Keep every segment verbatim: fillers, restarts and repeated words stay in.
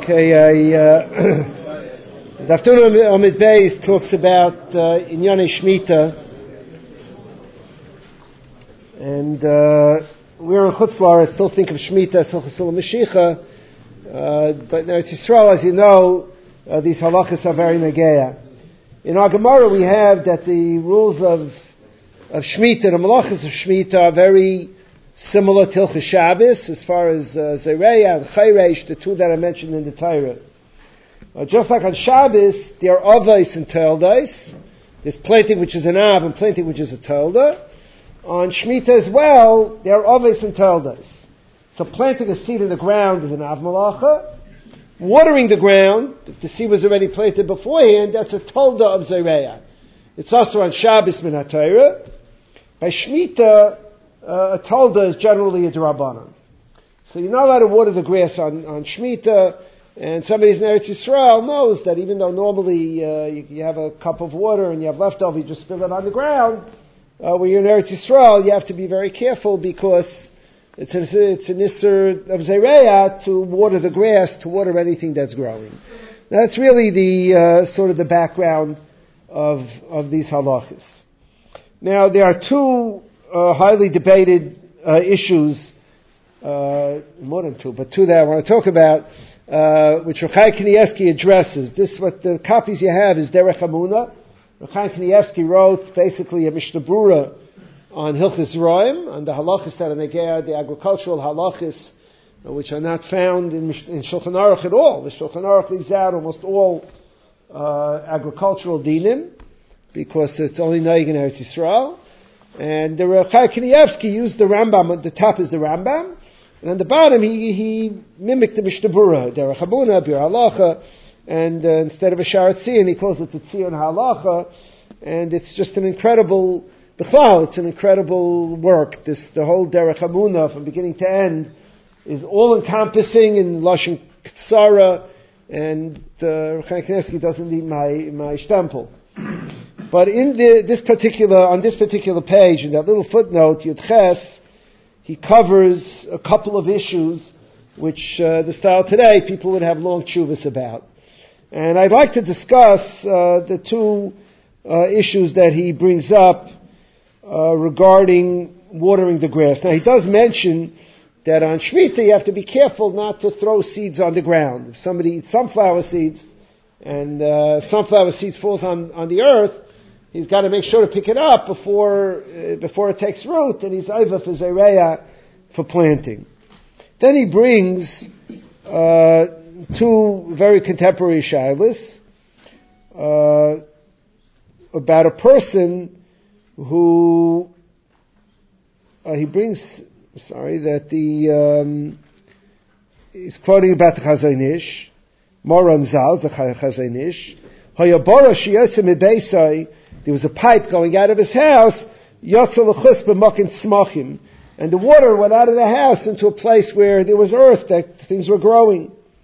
Okay, I, uh, the afternoon Amid Beis talks about uh, Inyane Shemitah, and uh, we're in Chutz La'aretz, still think of Shemitah as Hilchos Mashiach, uh, but in Eretz Yisrael, as you know, uh, these halachas are very negeya. In our Gemara, we have that the rules of of Shemitah, the malachas of Shemitah, are very similar to Hilchos Shabbos, as far as uh, Zereya and Chayresh, the two that I mentioned in the Torah. Uh, just like on Shabbos, there are Avos and Toldos. There's planting which is an Av and planting which is a Tolda. On Shemitah as well, there are Avos and Toldos. So planting a seed in the ground is an Av Malacha. Watering the ground, if the seed was already planted beforehand, that's a Tolda of Zereya. It's also on Shabbos min HaTorah. By Shemitah, Uh, a tolda is generally a drabanan. So you're not allowed to water the grass on, on Shemitah, and somebody in Eretz Yisrael knows that even though normally uh, you, you have a cup of water and you have leftover, you just spill it on the ground. Uh, when you're in Eretz Yisrael, you have to be very careful because it's a, it's an isser of Zereya to water the grass, to water anything that's growing. Now, that's really the uh, sort of the background of of these halachas. Now, there are two Uh, highly debated uh, issues, uh, more than two, but two that I want to talk about, uh, which Rechai Kanievsky addresses. This, what the copies you have is Derech Hamuna. Rechai Kanievsky wrote basically a Mishnah Brura on Hilchos Roim, on the halachas that are negea, the agricultural halachas, uh, which are not found in, in Shulchan Aruch at all. The Shulchan Aruch leaves out almost all uh, agricultural dinim, because it's only noig in Eretz Yisrael. And the Rechai Kanievsky used the Rambam. At the top is the Rambam, and on the bottom he he mimicked the Mishnah Brura, Derech Habuna, Bir Halacha, and uh, instead of a Sharat Tzion, he calls it the Tzion Halacha, and it's just an incredible B'chlal. It's an incredible work. This the whole Derech Habuna from beginning to end is all encompassing in Lashon Ktsara, and uh, Rechai Kanievsky doesn't need my my shtempel. But in the, this particular, on this particular page, in that little footnote, Yud Ches, he covers a couple of issues which, uh, the style today, people would have long tshuvas about. And I'd like to discuss uh, the two uh, issues that he brings up uh, regarding watering the grass. Now, he does mention that on Shemitah you have to be careful not to throw seeds on the ground. If somebody eats sunflower seeds, and uh, sunflower seeds falls on, on the earth, he's got to make sure to pick it up before uh, before it takes root, and he's over for Zereya for planting. Then he brings uh, two very contemporary shaylas uh, about a person who uh, he brings. Sorry, that the um, he's quoting about the Chazon Ish, Moran Zal, the Chazon Ish. Hayabara sheyotze mibeisai. There was a pipe going out of his house, and the water went out of the house into a place where there was earth, that things were growing.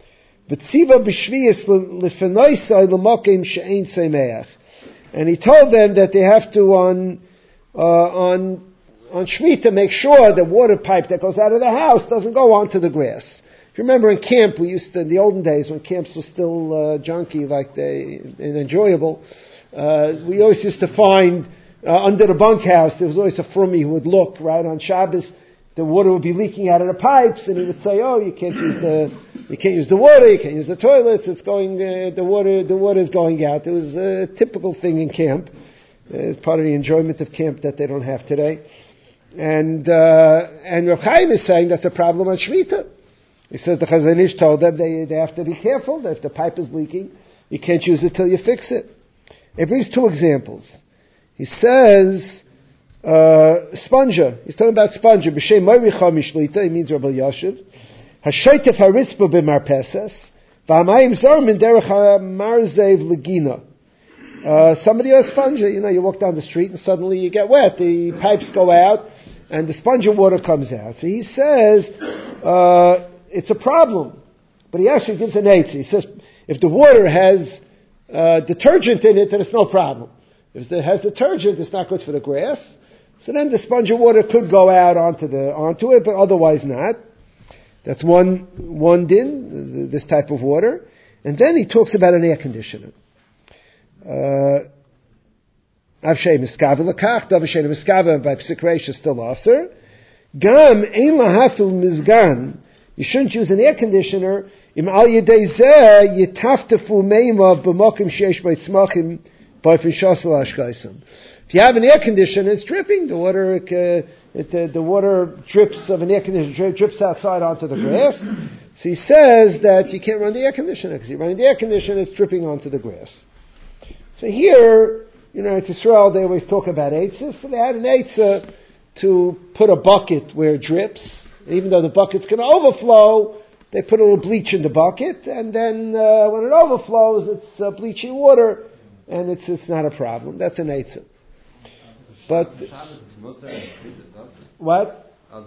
And he told them that they have to, on uh, on on Shemitah, make sure the water pipe that goes out of the house doesn't go onto the grass. If you remember in camp, we used to, in the olden days, when camps were still uh, junky like they, and enjoyable, Uh, we always used to find uh, under the bunkhouse there was always a frummy who would look right on Shabbos. The water would be leaking out of the pipes, and he would say, "Oh, you can't use the you can't use the water. You can't use the toilets. It's going uh, the water the water is going out." It was a typical thing in camp. Uh, it's part of the enjoyment of camp that they don't have today. And uh, and Rav Chaim is saying that's a problem on Shemitah. He says the Chazon Ish told them they they have to be careful that if the pipe is leaking, you can't use it till you fix it. He brings two examples. He says, uh, sponja. He's talking about sponja. B'shem Moiricha Mishlita, he means Rabbi Yashiv. Hashoitef haritzpa b'marpeses, v'amayim zarmin derech marzev legina. Somebody has sponja. You know, you walk down the street and suddenly you get wet. The pipes go out and the sponja water comes out. So he says, uh, it's a problem. But he actually gives an eight. He says, if the water has Uh, detergent in it, then it's no problem. If it has detergent, it's not good for the grass. So then the sponge of water could go out onto the onto it, but otherwise not. That's one one din, this type of water. And then he talks about an air conditioner. Avshay miskava lakach, davshay miskava by psik reisha still aser. Gam ein lahafil mizgan. You shouldn't use an air conditioner. Im al yedei zeh yitaftefu meima b'mokim sheyesh b'tzmachim b'ofen shasel ashkaisam. If you have an air conditioner, it's dripping. The water, uh, it, uh, the water drips of an air conditioner drips outside onto the grass. So he says that you can't run the air conditioner because you're running the air conditioner, it's dripping onto the grass. So here, you know, at Israel, they always talk about eitzes. So they had an eitzah to put a bucket where it drips. Even though the bucket's going to overflow, they put a little bleach in the bucket, and then uh, when it overflows, it's uh, bleachy water, and it's it's not a problem. That's an eitzah. But what? Uh,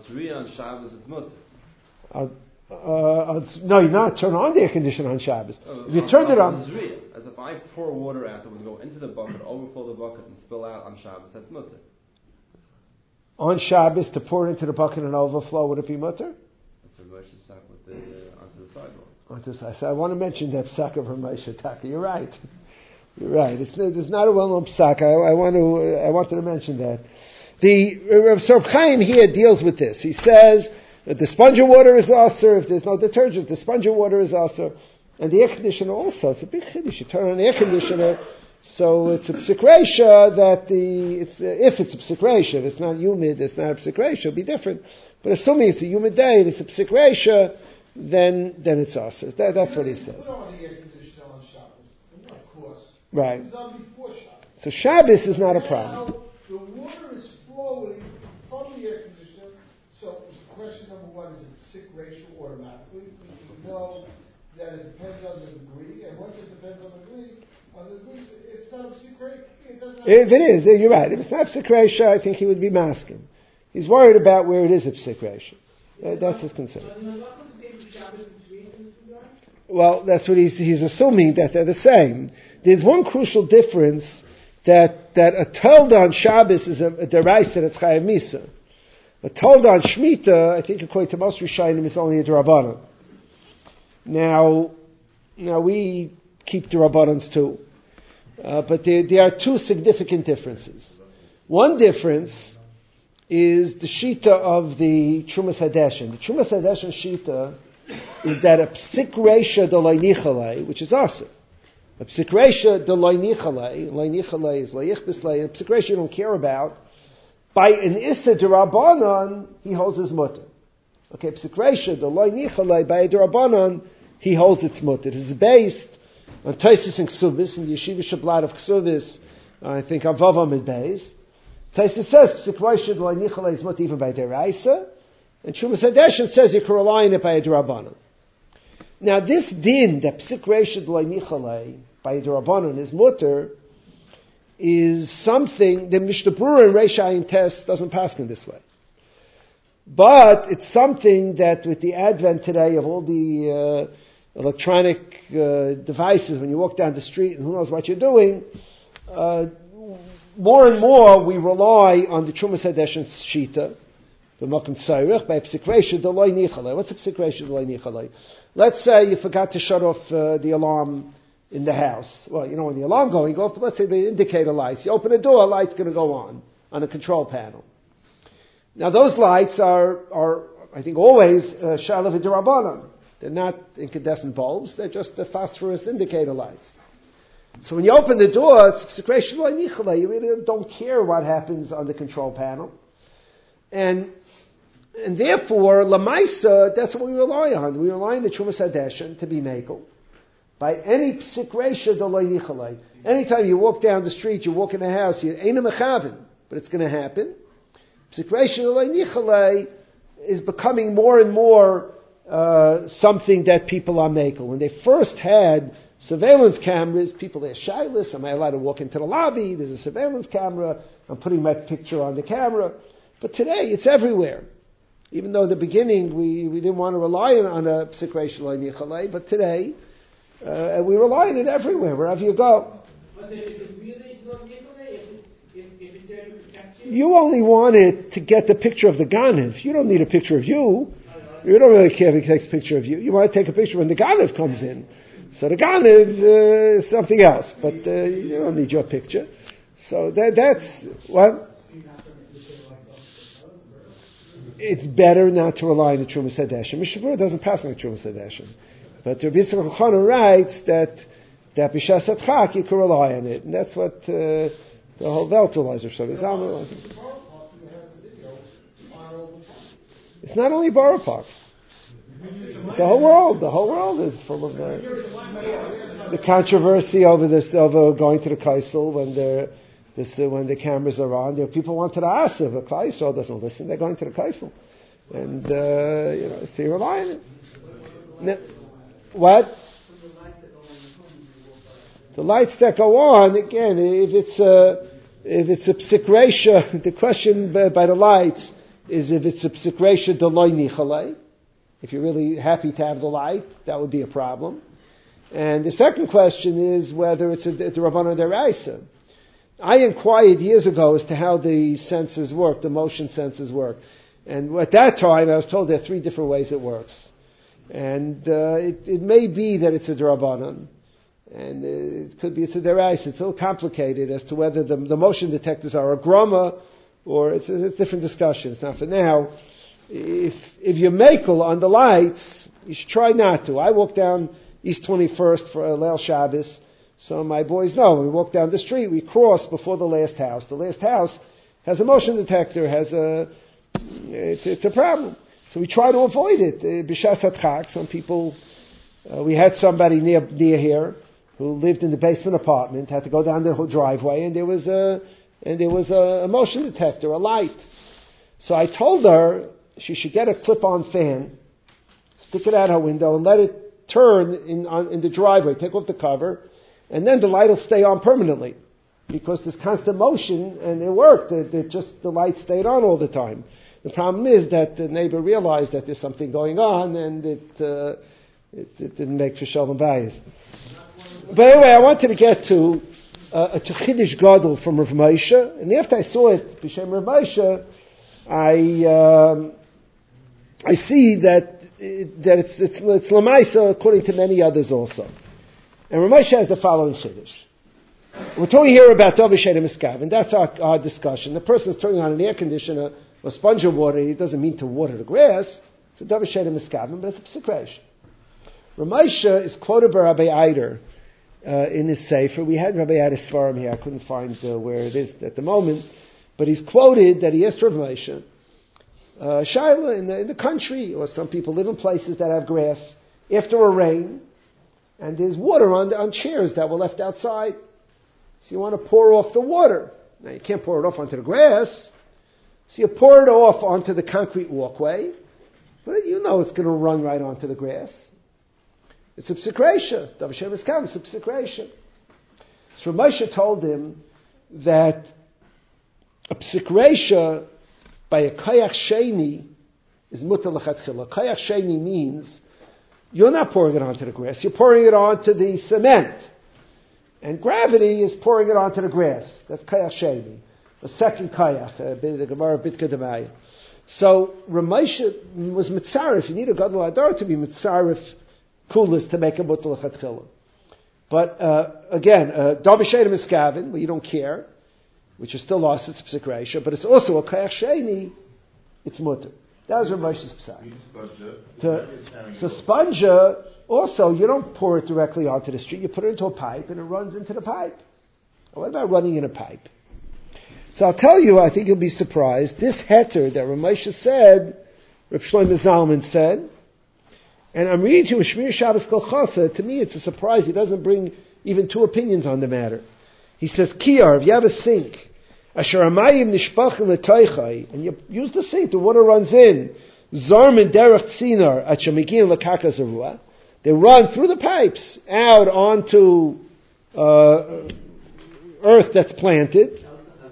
uh, no, you're not. Turn on the air conditioner on Shabbos. Oh, if you on, turned on, it on, as if I pour water out, it would go into the bucket, overflow the bucket, and spill out on Shabbos. That's mutter. On Shabbos to pour it into the bucket and overflow, would it be mutter? That's a Moshe Tzak with the uh, onto the sidewalk. Onto the side. So I want to mention that psak of Moshe Tzak. You're right. You're right. It's, it's not a well-known psak. I, I want to. Uh, I wanted to mention that. The Rav Sor Chaim here deals with this. He says that the sponge of water is aser. If there's no detergent, the sponge of water is aser, and the air conditioner also. It's a big chiddush. You turn on the air conditioner, so it's a psik reisha that the it's, uh, if it's a psik reisha, if it's not humid, it's not a psik reisha. It'll be different. But assuming it's a humid day and it's a psik reisha, then then it's aser. That, that's what he says. Put on the air conditioner on Shabbos, of course. Right. It's on before Shabbos. So Shabbos is not a problem. Now, the water is flowing from the air conditioner, so question number one is a psik ratio automatically. We know that it depends on the degree, and once it depends on the degree, on the degree, it's not a psik ratio. It doesn't. If it is, you're right. If it's not psik ratio, I think he would be masking. He's worried about where it is a psik ratio. Uh, that's his concern. Well, that's what he's he's assuming that they're the same. There's one crucial difference that that a told on Shabbos is a, a deraisa that's chayav misa. A told on Shemitah, I think according to most Rishonim, is only a derabbanan. Now, now we keep derabbanans too, uh, but there, there are two significant differences. One difference is the shita of the Trumas Hadeshin. The Trumas Hadeshin shita is that a psik reisha de loy nichalei, which is aser. A psik reisha de loy nichalei, loy nichalei is loyich bislei, a psik reisha you don't care about, by an issa derabanan, he holds his mutter. Okay, psik reisha de loy nichalei, by a derabanan, he holds its mutter. It is based on Taisus and Ksubis, in the Yeshiva Shabbat of Ksubis, I think Avavam is based. Taisus says, psik reisha de loy nichalei is mutter even by deraisa, and Trumas Hadeshin says you can rely on it by a derabanan. Now this din, that psik reisha de loy nichalei, by a derabanan is mutter, is something the Mishnah Berurah and Reish Ayin Tes doesn't pass in this way. But it's something that with the advent today of all the uh, electronic uh, devices, when you walk down the street and who knows what you're doing, uh, more and more we rely on the Trumas Hadeshin Shita, the Mokum Tzairich, by psik reisha de loy nichalei. What's a psik reisha de loy nichalei? Let's say you forgot to shut off uh, the alarm in the house. Well, you know, when the alarm going off, let's say the indicator lights. You open the door, a light's going to go on, on a control panel. Now those lights are, are I think, always shalav d'Rabbanan. They're not incandescent bulbs, they're just the phosphorus indicator lights. So when you open the door, it's psik reisha de loy nichalei. You really don't care what happens on the control panel. And and therefore, lamaisa, that's what we rely on. We rely on the Trumas Hadeshin to be mekel. By any psik reisha de loy nichalei. Anytime you walk down the street, you walk in the house, you ain't a mechavin, but it's going to happen. Psik reisha de loy nichalei is becoming more and more uh, something that people are mekel. When they first had surveillance cameras, people are shayless. Am I allowed to walk into the lobby? There's a surveillance camera. I'm putting my picture on the camera. But today, it's everywhere. Even though in the beginning we, we didn't want to rely on a psik reisha de loy nichalei, but today, Uh, and we rely on it everywhere, wherever you go. You only want it to get the picture of the Ganiv. You don't need a picture of you. You don't really care if he takes a picture of you. You want to take a picture when the Ganev comes in. So the Ganev uh, is something else, but uh, you don't need your picture. So that, that's what. It's better not to rely on the Trumas Hadeshim. Mishabur doesn't pass on the Trumas Hadeshim. But Rabbi Yitzchak Elchanan writes that that B'Shas Hadchak you can rely on it, and that's what uh, the whole Welt relies on. It's not only Borough Park. The whole world, the whole world is full of uh, the controversy over this, over going to the Kaisel when they're this, uh, when the cameras are on. You know, people want to the Asav. The Kaisel doesn't listen. They're going to the Kaisel, and uh, you know, so you rely on it. Now, what? The lights that go on again. If it's a if it's a psik reisha, the question by, by the lights is if it's a psik reisha deloy nichalei. If you're really happy to have the light, that would be a problem. And the second question is whether it's a, it's a Rabbanan Deraisa. I inquired years ago as to how the sensors work, the motion sensors work. And at that time, I was told there are three different ways it works. And uh, it, it may be that it's a Rabbanan. And it could be it's a Deraisa. It's a little complicated as to whether the, the motion detectors are a groma or it's a, it's a different discussion. It's not for now. If if you're makel on the lights, you should try not to. I walk down East twenty-first for a Leil Shabbos, so my boys know. When we walk down the street, we cross before the last house. The last house has a motion detector, has a it's, it's a problem. So we try to avoid it. B'Shas Hadchak, some people, uh, we had somebody near near here who lived in the basement apartment, had to go down the whole driveway, and there was a and there was a, a motion detector, a light. So I told her she should get a clip-on fan, stick it out her window, and let it turn in, on, in the driveway. Take off the cover, and then the light will stay on permanently because there's constant motion, and it worked. It, it just the light stayed on all the time. The problem is that the neighbor realized that there's something going on, and it uh, it, it didn't make for shalom bayis. But anyway, I wanted to get to uh, a Chiddush Gadol from Rav Moshe, and after I saw it, B'Shem Rav Moshe, I. Um, I see that it, that it's it's, it's Lamaisa according to many others also. And Rav Moshe has the following chiddush. We're talking here about Dovah Sheda Miskav, and that's our, our discussion. The person is turning on an air conditioner or sponge of water. He doesn't mean to water the grass. It's a Dovah Sheda Miskav, but it's a psikresh. Rav Moshe is quoted by Rabbi Eider uh, in his sefer. We had Rabbi Eider's svarim here. I couldn't find uh, where it is at the moment, but he's quoted that he asked Rav Moshe. Uh, Shaila, in the, in the country, or some people live in places that have grass, after a rain, and there's water on, on chairs that were left outside. So you want to pour off the water. Now you can't pour it off onto the grass, so you pour it off onto the concrete walkway, but you know it's going to run right onto the grass. It's a psikresha. Dovah Sheda Miskav is a psikresha. So Moshe told him that a psikresha by a kayach sheni is mutar lechatchila. Kayach sheni means you're not pouring it onto the grass, you're pouring it onto the cement. And gravity is pouring it onto the grass. That's kayach sheni. The second kayach, uh, the Gemara Bitka Demaya. So Rav Moshe was mitzaref. You need a gadol hadar to be mitzaref kulas to make a mutar lechatchila. But uh, again, uh, Dovah Sheda Miskavin, where you don't care, which is still lost, it's psik reisha, but it's also a kayach sheni, it's mutter. That was Rav Moshe's psak. So sponja, also, you don't pour it directly onto the street, you put it into a pipe and it runs into the pipe. What about running in a pipe? So I'll tell you, I think you'll be surprised, this heter that Rav Moshe said, Rav Shlomo Zalman said, and I'm reading to you a Shmir Shabbos Kol Chasa, to me it's a surprise, he doesn't bring even two opinions on the matter. He says, Kiyar, if you have a sink, Asher amayim nishpachim l'toichai, and you use the sink, the water runs in. Zarmin derech tzinar at shemigin l'karka zarua. They run through the pipes out onto uh, earth that's planted.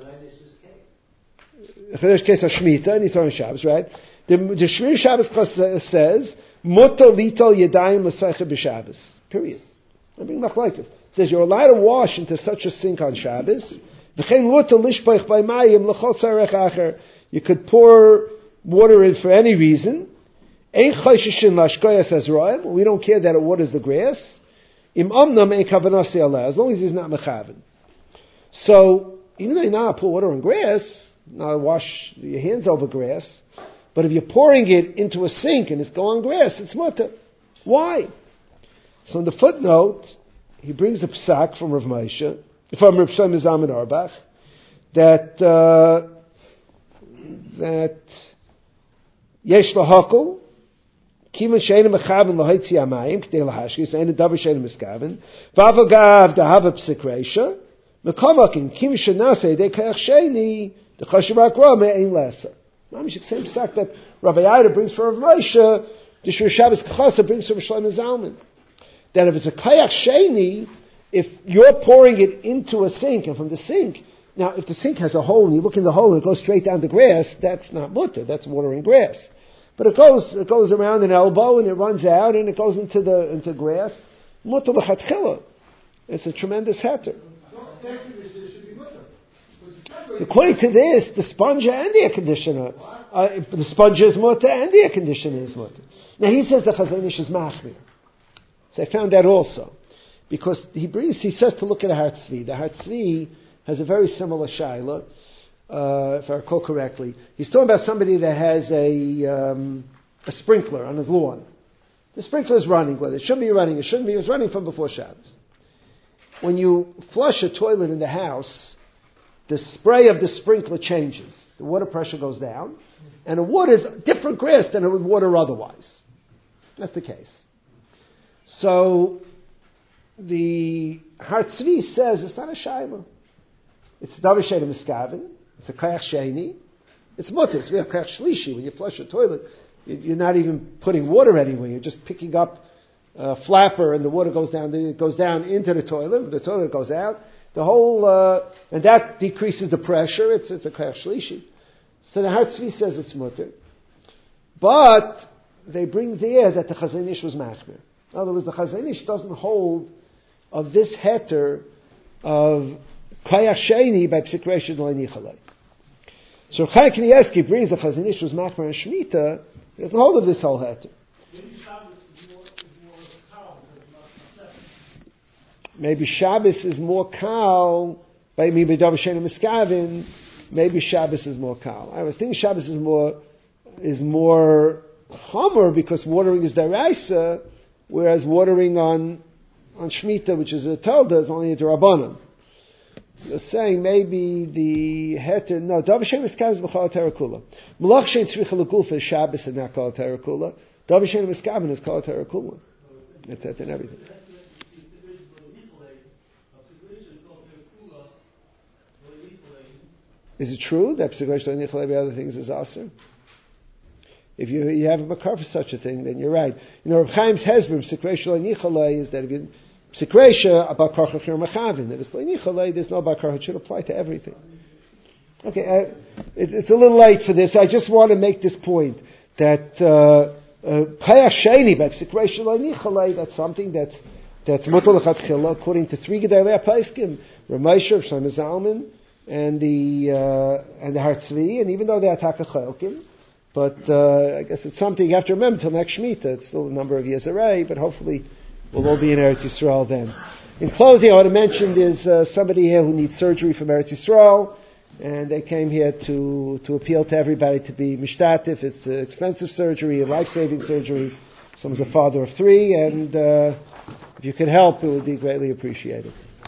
Chedesh case of Shemitah, and he's on Shabbos, right? The, the Shmir Shabbos says, Mutar lital yadayim l'seicha b'Shabbos. Period. I'm being machlokes. It says you're allowed to wash into such a sink on Shabbos. You could pour water in for any reason, Ein chayshishin lashkoyas azroim. We don't care that it waters the grass. Im omnam ein kavanasi aleh. As long as he's not mechaven. So even though you're not put water on grass, not wash your hands over grass, but if you're pouring it into a sink and it's going on grass, it's mutter. Why? So in the footnote, he brings a psak from Rav Moshe, from Rav Shlomo Zalman Auerbach, that uh, that yesh lahakol kiman she'einu mechaven lahotzi hamayim k'dei lahashkis ein davar she'einu miskaven v'aval gav dahava psik reisha mekamakin kim shenaseh dei kayach sheni the chashiv akra me'ein lesa. Mamish the same psak that Rabbi Yehuda brings from Rav Moshe, the Shur Shabbos Kachasa brings from Shlomo Zalman. That if it's a kayach sheni, if you're pouring it into a sink and from the sink, now if the sink has a hole and you look in the hole and it goes straight down the grass, that's not mutter, that's watering grass. But it goes it goes around an elbow and it runs out and it goes into the into grass. Mutter l'chatchila. It's a tremendous heter. So according to this, the sponge and the air conditioner, uh, the sponge is mutter and the air conditioner is mutter. Now he says the Chazon Ish is machmir. So I found that also. Because he brings, he says to look at a Har Tzvi. The Har Tzvi has a very similar shaila, uh, if I recall correctly. He's talking about somebody that has a um, a sprinkler on his lawn. The sprinkler is running, whether it should be running, it shouldn't be, it was running from before Shabbos. When you flush a toilet in the house, the spray of the sprinkler changes. The water pressure goes down, and the water is different grass than it would water otherwise. That's the case. So, the Har Tzvi says it's not a shayla. It's davar she'einu miskaven. It's a kayach sheni. It's mutter. It's a kayach shlishi. When you flush a toilet, you're not even putting water anywhere. You're just picking up a flapper, and the water goes down. It goes down into the toilet. The toilet goes out. The whole uh, and that decreases the pressure. It's it's a kayach shlishi. So the Har Tzvi says it's mutter, but they bring there that the Chazon Ish was machmir. In other words, the Chazon Ish doesn't hold of this heter of kayach sheni by psik reisha l'nichalei. So Chaim Kanievsky brings the Chazon Ish was machmir and shmita. He doesn't hold of this whole heter. Maybe Shabbos is more kal. By me, b'davar she'einu miskaven. Maybe Shabbos is more kal. I was thinking Shabbos is more is more chomer because watering is deraisa, whereas watering on on Shemitah, which is a Tolda, is only a Derabanan. You're saying maybe the heter, no, davar she'einu miskaven is b'chol ha'torah kula. Malach she'ein tzricha l'gulfa is Shabbos and not kol ha'torah kula. Davar she'einu miskaven is kol ha'torah kula. That's it and everything. Is it true that psik reisha l'nichalei by other things is aser? If you you have a makar for such a thing, then you're right. You know, Reb Chaim's hezbollah psik reisha l'nichalei is that if you psik reisha about karchach you're mechavin. If it's l'nichalei, there's no bakar. It should apply to everything. Okay, uh, it, it's a little late for this. I just want to make this point that kayach sheni by psik reisha l'nichalei, that's something that's that's mutar l'chatchila according to three gedolei haposkim, Rav Moshe, Rav Shlomo Zalman, and the uh, and the Har Tzvi, and even though they're taka chelkim, but uh, I guess it's something you have to remember till next Shemitah. It's still a number of years away, but hopefully we'll all be in Eretz Yisrael then. In closing, I want to mention there's uh, somebody here who needs surgery from Eretz Yisrael, and they came here to to appeal to everybody to be mishtatif. It's an expensive surgery, a life-saving surgery. Someone's a father of three, and uh, if you could help, it would be greatly appreciated.